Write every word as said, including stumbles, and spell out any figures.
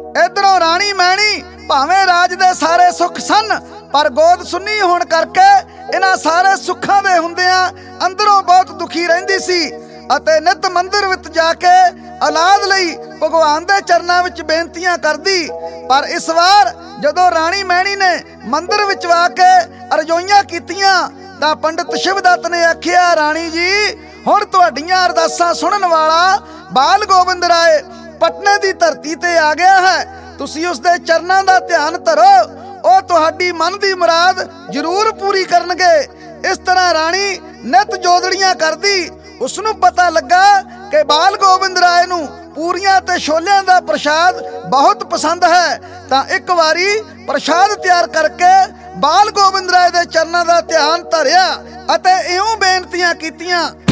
इधरों राणी मैणी भावें राज दे सारे सुख सन, पर गोद सुन्नी होण करके इन्हां सारे सुखां दे हुंदिआं अंदरों बहुत दुखी रहिंदी सी ਅਤੇ ਨਿਤ ਮੰਦਰ ਵਿੱਚ ਜਾ ਕੇ ਔਲਾਦ ਲਈ ਭਗਵਾਨ ਦੇ ਚਰਨਾਂ ਵਿੱਚ ਬੇਨਤੀਆਂ ਕਰਦੀ। ਪਰ ਇਸ ਵਾਰ ਜਦੋਂ ਰਾਣੀ ਮੈਣੀ ਨੇ ਮੰਦਰ ਵਿੱਚ ਆ ਕੇ ਅਰਜ਼ੋਈਆਂ ਕੀਤੀਆਂ ਤਾਂ ਪੰਡਿਤ ਸ਼ਿਵਦੱਤ ਨੇ ਆਖਿਆ, ਰਾਣੀ ਜੀ ਹੁਣ ਤੁਹਾਡੀਆਂ ਅਰਦਾਸਾਂ ਸੁਣਨ ਵਾਲਾ ਬਾਲ ਗੋਬਿੰਦ ਰਾਏ ਪਟਨੇ ਦੀ ਧਰਤੀ ਤੇ ਆ ਗਿਆ ਹੈ। ਤੁਸੀਂ ਉਸ ਦੇ ਚਰਨਾਂ ਦਾ ਧਿਆਨ ਧਰੋ, ਉਹ ਤੁਹਾਡੀ ਮਨ ਦੀ ਮੁਰਾਦ ਜ਼ਰੂਰ ਪੂਰੀ ਕਰਨਗੇ। ਇਸ ਤਰ੍ਹਾਂ ਰਾਣੀ ਨਿਤ ਜੋਦੜੀਆਂ ਕਰਦੀ। ਉਸਨੂੰ ਪਤਾ ਲੱਗਾ ਕਿ ਬਾਲ ਗੋਬਿੰਦ ਰਾਏ ਨੂੰ ਪੂਰੀਆਂ ਤੇ ਛੋਲਿਆਂ ਦਾ ਪ੍ਰਸ਼ਾਦ ਬਹੁਤ ਪਸੰਦ ਹੈ, ਤਾਂ ਇੱਕ ਵਾਰੀ ਪ੍ਰਸ਼ਾਦ ਤਿਆਰ ਕਰਕੇ ਬਾਲ ਗੋਬਿੰਦ ਰਾਏ ਦੇ ਚਰਨਾਂ ਦਾ ਧਿਆਨ ਧਰਿਆ ਅਤੇ ਇਉਂ ਬੇਨਤੀਆਂ ਕੀਤੀਆਂ।